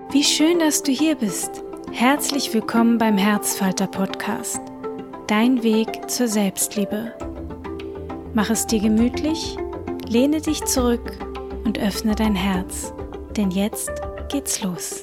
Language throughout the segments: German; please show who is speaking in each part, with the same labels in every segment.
Speaker 1: Wie schön, dass du hier bist. Herzlich willkommen beim Herzfalter-Podcast. Dein Weg zur Selbstliebe. Mach es dir gemütlich, lehne dich zurück und öffne dein Herz. Denn jetzt geht's los.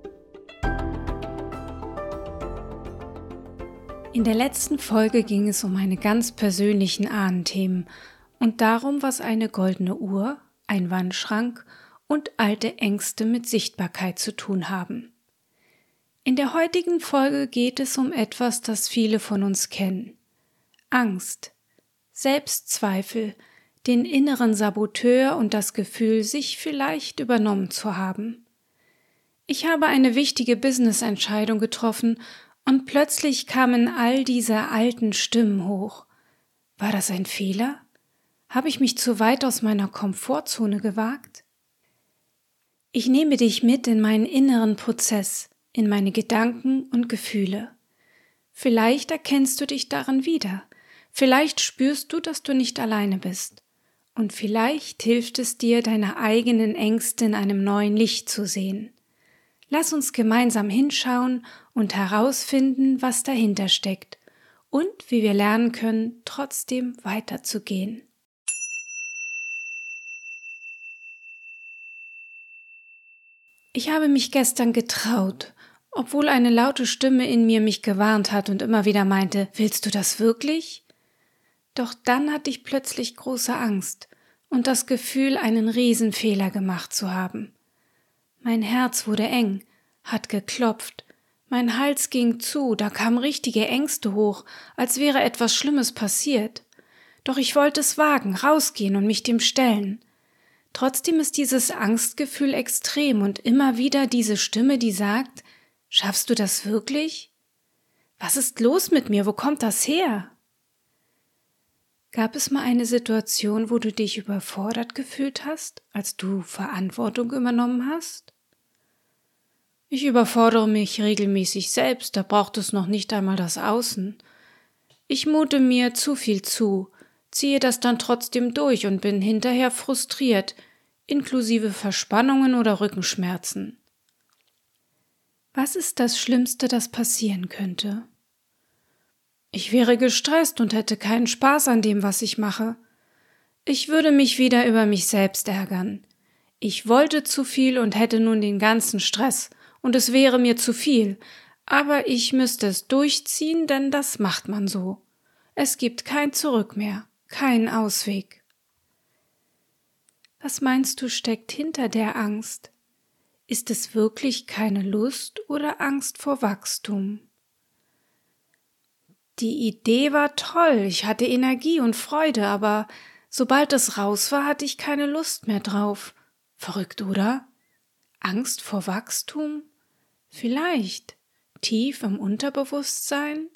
Speaker 1: In der letzten Folge ging es um meine ganz persönlichen Ahnenthemen und darum, was eine goldene Uhr, ein Wandschrank und alte Ängste mit Sichtbarkeit zu tun haben. In der heutigen Folge geht es um etwas, das viele von uns kennen. Angst, Selbstzweifel, den inneren Saboteur und das Gefühl, sich vielleicht übernommen zu haben. Ich habe eine wichtige Business-Entscheidung getroffen und plötzlich kamen all diese alten Stimmen hoch. War das ein Fehler? Habe ich mich zu weit aus meiner Komfortzone gewagt? Ich nehme dich mit in meinen inneren Prozess, in meine Gedanken und Gefühle. Vielleicht erkennst du dich darin wieder, vielleicht spürst du, dass du nicht alleine bist und vielleicht hilft es dir, deine eigenen Ängste in einem neuen Licht zu sehen. Lass uns gemeinsam hinschauen und herausfinden, was dahinter steckt und wie wir lernen können, trotzdem weiterzugehen. Ich habe mich gestern getraut, obwohl eine laute Stimme in mir mich gewarnt hat und immer wieder meinte, willst du das wirklich? Doch dann hatte ich plötzlich große Angst und das Gefühl, einen Riesenfehler gemacht zu haben. Mein Herz wurde eng, hat geklopft, mein Hals ging zu, da kamen richtige Ängste hoch, als wäre etwas Schlimmes passiert. Doch ich wollte es wagen, rausgehen und mich dem stellen. Trotzdem ist dieses Angstgefühl extrem und immer wieder diese Stimme, die sagt, schaffst du das wirklich? Was ist los mit mir? Wo kommt das her? Gab es mal eine Situation, wo du dich überfordert gefühlt hast, als du Verantwortung übernommen hast? Ich überfordere mich regelmäßig selbst, da braucht es noch nicht einmal das Außen. Ich mute mir zu viel zu, ziehe das dann trotzdem durch und bin hinterher frustriert, inklusive Verspannungen oder Rückenschmerzen. Was ist das Schlimmste, das passieren könnte? Ich wäre gestresst und hätte keinen Spaß an dem, was ich mache. Ich würde mich wieder über mich selbst ärgern. Ich wollte zu viel und hätte nun den ganzen Stress und es wäre mir zu viel, aber ich müsste es durchziehen, denn das macht man so. Es gibt kein Zurück mehr. Kein Ausweg. Was meinst du, steckt hinter der Angst? Ist es wirklich keine Lust oder Angst vor Wachstum? Die Idee war toll, ich hatte Energie und Freude, aber sobald es raus war, hatte ich keine Lust mehr drauf. Verrückt, oder? Angst vor Wachstum? Vielleicht. Tief im Unterbewusstsein?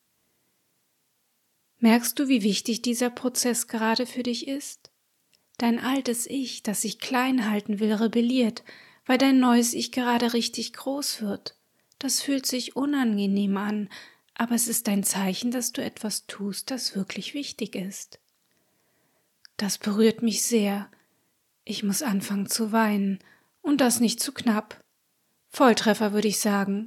Speaker 1: Merkst du, wie wichtig dieser Prozess gerade für dich ist? Dein altes Ich, das sich klein halten will, rebelliert, weil dein neues Ich gerade richtig groß wird. Das fühlt sich unangenehm an, aber es ist ein Zeichen, dass du etwas tust, das wirklich wichtig ist. Das berührt mich sehr. Ich muss anfangen zu weinen, und das nicht zu knapp. Volltreffer, würde ich sagen.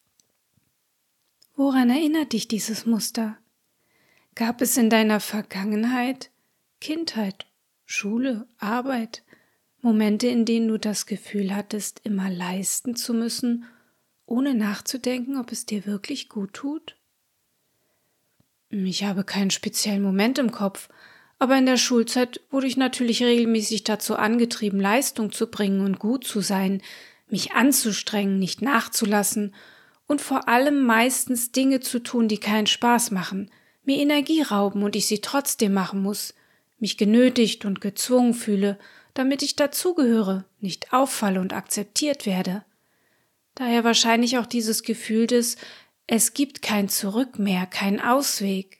Speaker 1: Woran erinnert dich dieses Muster? Gab es in deiner Vergangenheit, Kindheit, Schule, Arbeit, Momente, in denen du das Gefühl hattest, immer leisten zu müssen, ohne nachzudenken, ob es dir wirklich gut tut? Ich habe keinen speziellen Moment im Kopf, aber in der Schulzeit wurde ich natürlich regelmäßig dazu angetrieben, Leistung zu bringen und gut zu sein, mich anzustrengen, nicht nachzulassen und vor allem meistens Dinge zu tun, die keinen Spaß machen, mir Energie rauben und ich sie trotzdem machen muss, mich genötigt und gezwungen fühle, damit ich dazugehöre, nicht auffalle und akzeptiert werde. Daher wahrscheinlich auch dieses Gefühl des, es gibt kein Zurück mehr, kein Ausweg.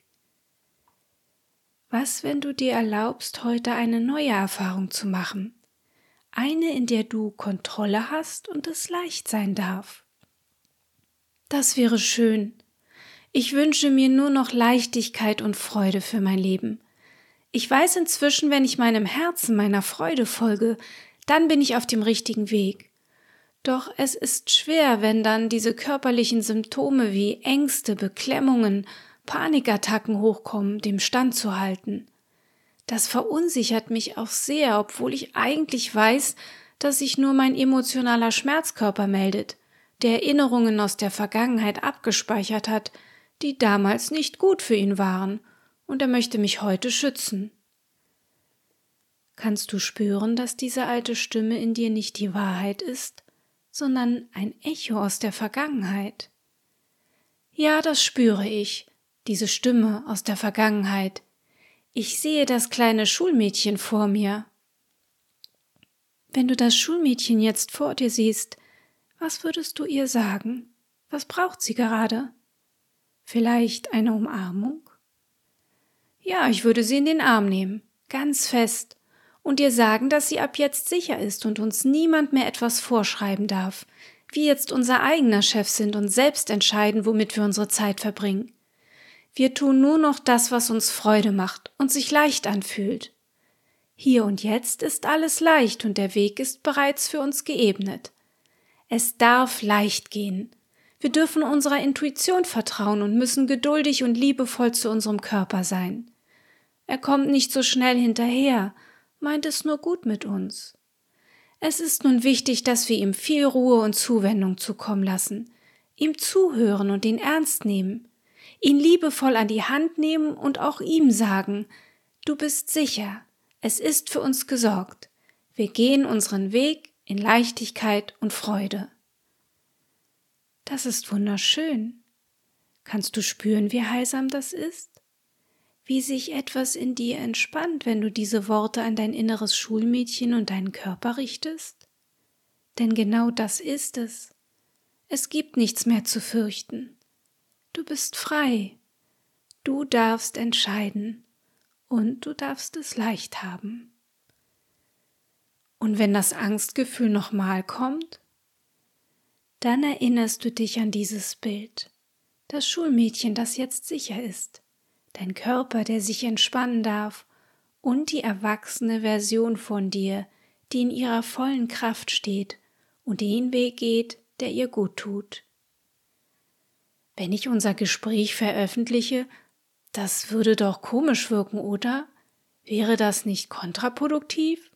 Speaker 1: Was, wenn du dir erlaubst, heute eine neue Erfahrung zu machen? Eine, in der du Kontrolle hast und es leicht sein darf. Das wäre schön. Ich wünsche mir nur noch Leichtigkeit und Freude für mein Leben. Ich weiß inzwischen, wenn ich meinem Herzen, meiner Freude folge, dann bin ich auf dem richtigen Weg. Doch es ist schwer, wenn dann diese körperlichen Symptome wie Ängste, Beklemmungen, Panikattacken hochkommen, dem standzuhalten. Das verunsichert mich auch sehr, obwohl ich eigentlich weiß, dass sich nur mein emotionaler Schmerzkörper meldet, der Erinnerungen aus der Vergangenheit abgespeichert hat, die damals nicht gut für ihn waren, und er möchte mich heute schützen. Kannst du spüren, dass diese alte Stimme in dir nicht die Wahrheit ist, sondern ein Echo aus der Vergangenheit? Ja, das spüre ich, diese Stimme aus der Vergangenheit. Ich sehe das kleine Schulmädchen vor mir. Wenn du das Schulmädchen jetzt vor dir siehst, was würdest du ihr sagen? Was braucht sie gerade? Vielleicht eine Umarmung? Ja, ich würde sie in den Arm nehmen, ganz fest, und ihr sagen, dass sie ab jetzt sicher ist und uns niemand mehr etwas vorschreiben darf, wir jetzt unser eigener Chef sind und selbst entscheiden, womit wir unsere Zeit verbringen. Wir tun nur noch das, was uns Freude macht und sich leicht anfühlt. Hier und jetzt ist alles leicht und der Weg ist bereits für uns geebnet. Es darf leicht gehen. Wir dürfen unserer Intuition vertrauen und müssen geduldig und liebevoll zu unserem Körper sein. Er kommt nicht so schnell hinterher, meint es nur gut mit uns. Es ist nun wichtig, dass wir ihm viel Ruhe und Zuwendung zukommen lassen, ihm zuhören und ihn ernst nehmen, ihn liebevoll an die Hand nehmen und auch ihm sagen, du bist sicher, es ist für uns gesorgt, wir gehen unseren Weg in Leichtigkeit und Freude. Das ist wunderschön. Kannst du spüren, wie heilsam das ist? Wie sich etwas in dir entspannt, wenn du diese Worte an dein inneres Schulmädchen und deinen Körper richtest? Denn genau das ist es. Es gibt nichts mehr zu fürchten. Du bist frei. Du darfst entscheiden und du darfst es leicht haben. Und wenn das Angstgefühl nochmal kommt, dann erinnerst du dich an dieses Bild. Das Schulmädchen, das jetzt sicher ist, dein Körper, der sich entspannen darf und die erwachsene Version von dir, die in ihrer vollen Kraft steht und den Weg geht, der ihr gut tut. Wenn ich unser Gespräch veröffentliche, das würde doch komisch wirken, oder? Wäre das nicht kontraproduktiv?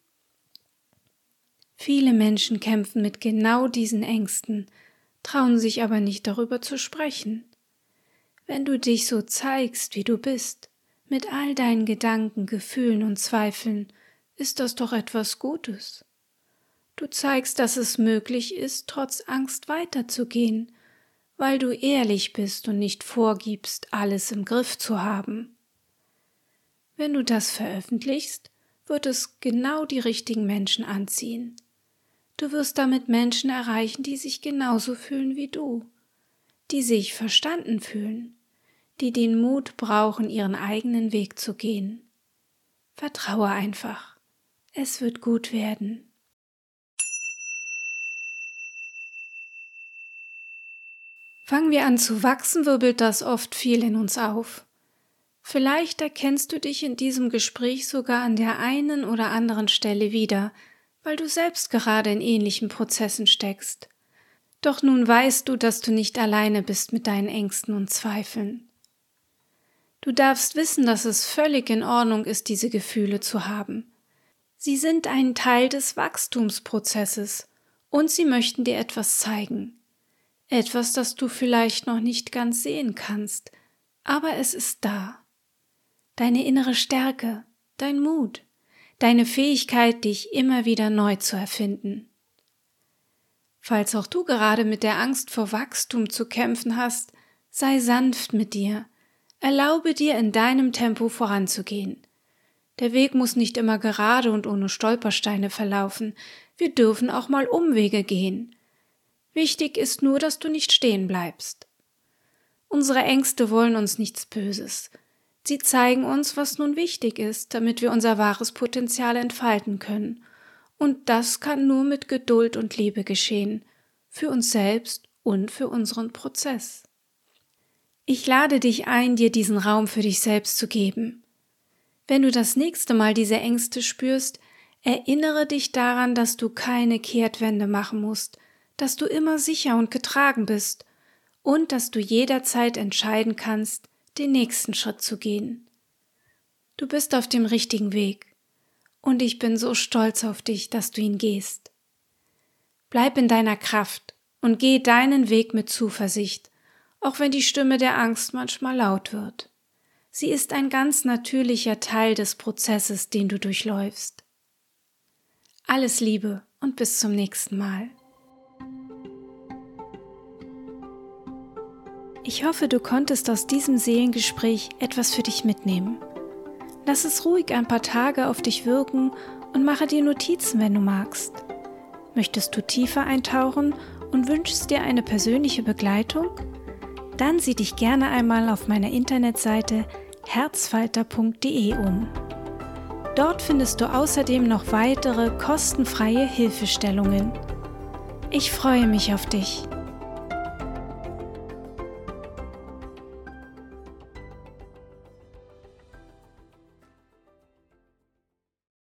Speaker 1: Viele Menschen kämpfen mit genau diesen Ängsten, trauen sich aber nicht darüber zu sprechen. Wenn du dich so zeigst, wie du bist, mit all deinen Gedanken, Gefühlen und Zweifeln, ist das doch etwas Gutes. Du zeigst, dass es möglich ist, trotz Angst weiterzugehen, weil du ehrlich bist und nicht vorgibst, alles im Griff zu haben. Wenn du das veröffentlichst, wird es genau die richtigen Menschen anziehen. Du wirst damit Menschen erreichen, die sich genauso fühlen wie du, die sich verstanden fühlen, die den Mut brauchen, ihren eigenen Weg zu gehen. Vertraue einfach, es wird gut werden. Fangen wir an zu wachsen, wirbelt das oft viel in uns auf. Vielleicht erkennst du dich in diesem Gespräch sogar an der einen oder anderen Stelle wieder, weil du selbst gerade in ähnlichen Prozessen steckst. Doch nun weißt du, dass du nicht alleine bist mit deinen Ängsten und Zweifeln. Du darfst wissen, dass es völlig in Ordnung ist, diese Gefühle zu haben. Sie sind ein Teil des Wachstumsprozesses und sie möchten dir etwas zeigen. Etwas, das du vielleicht noch nicht ganz sehen kannst, aber es ist da. Deine innere Stärke, dein Mut, deine Fähigkeit, dich immer wieder neu zu erfinden. Falls auch du gerade mit der Angst vor Wachstum zu kämpfen hast, sei sanft mit dir. Erlaube dir, in deinem Tempo voranzugehen. Der Weg muss nicht immer gerade und ohne Stolpersteine verlaufen. Wir dürfen auch mal Umwege gehen. Wichtig ist nur, dass du nicht stehen bleibst. Unsere Ängste wollen uns nichts Böses. Sie zeigen uns, was nun wichtig ist, damit wir unser wahres Potenzial entfalten können. Und das kann nur mit Geduld und Liebe geschehen, für uns selbst und für unseren Prozess. Ich lade dich ein, dir diesen Raum für dich selbst zu geben. Wenn du das nächste Mal diese Ängste spürst, erinnere dich daran, dass du keine Kehrtwende machen musst, dass du immer sicher und getragen bist und dass du jederzeit entscheiden kannst, den nächsten Schritt zu gehen. Du bist auf dem richtigen Weg und ich bin so stolz auf dich, dass du ihn gehst. Bleib in deiner Kraft und geh deinen Weg mit Zuversicht, auch wenn die Stimme der Angst manchmal laut wird. Sie ist ein ganz natürlicher Teil des Prozesses, den du durchläufst. Alles Liebe und bis zum nächsten Mal. Ich hoffe, du konntest aus diesem Seelengespräch etwas für dich mitnehmen. Lass es ruhig ein paar Tage auf dich wirken und mache dir Notizen, wenn du magst. Möchtest du tiefer eintauchen und wünschst dir eine persönliche Begleitung? Dann sieh dich gerne einmal auf meiner Internetseite herzfalter.de um. Dort findest du außerdem noch weitere kostenfreie Hilfestellungen. Ich freue mich auf dich.